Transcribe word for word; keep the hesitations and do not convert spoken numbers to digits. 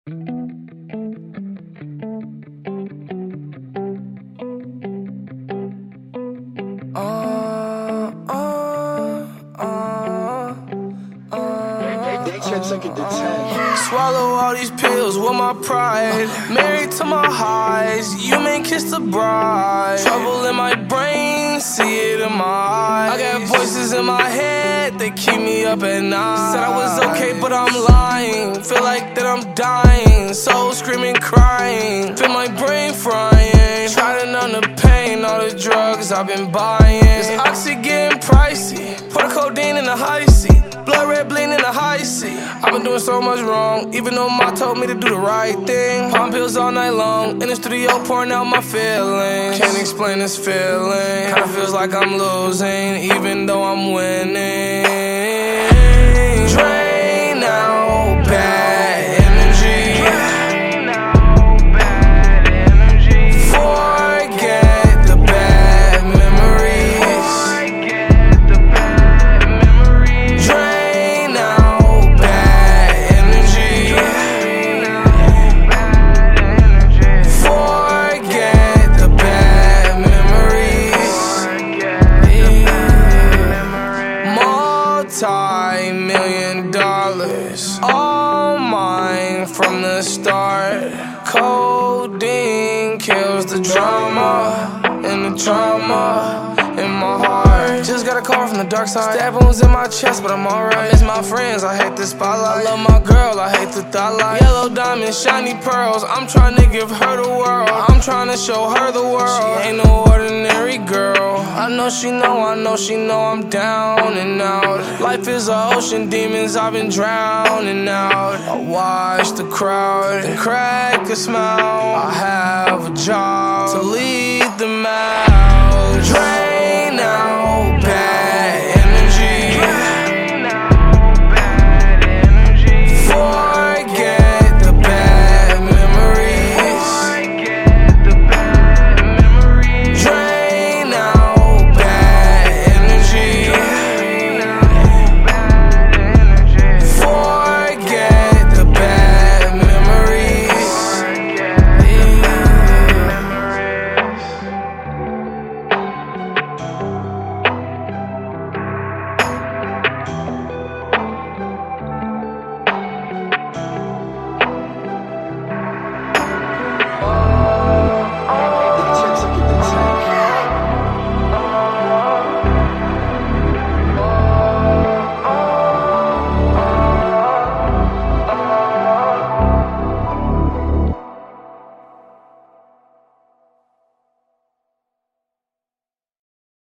Uh, uh, uh, uh, They can take it to ten. Swallow all these pills with my pride. Married to my highs, you may kiss the bride. Trouble in my brain, see it in my eyes. I got voices in my head, they keep me up at night. Said I was okay, but I'm lying. Feel like that I'm dying, soul screaming, crying. Feel my brain frying, try to numb the pain. All the drugs I've been buying. This oxy getting pricey, pour the codeine in the high seat. Blood red bleeding in the high seat. I've been doing so much wrong, even though Ma told me to do the right thing. Palm pills all night long, in the studio pouring out my feelings. Can't explain this feeling, kinda feels like I'm losing, even though I'm winning. Drain out bad energy. Forget the bad memories. Drain out bad energy. Forget the bad memories. Multi-million dollars, all mine from the start. Codeine kills the drama and the trauma in my heart. Just got a call from the dark side. Stab wounds in my chest, but I'm alright. I miss my friends, I hate the spotlight. I love my girl, I hate the thought light. Yellow diamonds, shiny pearls. I'm trying to give her the world. I'm trying to show her the world. She ain't no ordinary girl. I know she know, I know she know I'm down and out. Life is an ocean, demons, I've been drowning out. I watch the crowd and crack a smile. I have a job to lead them out. Drain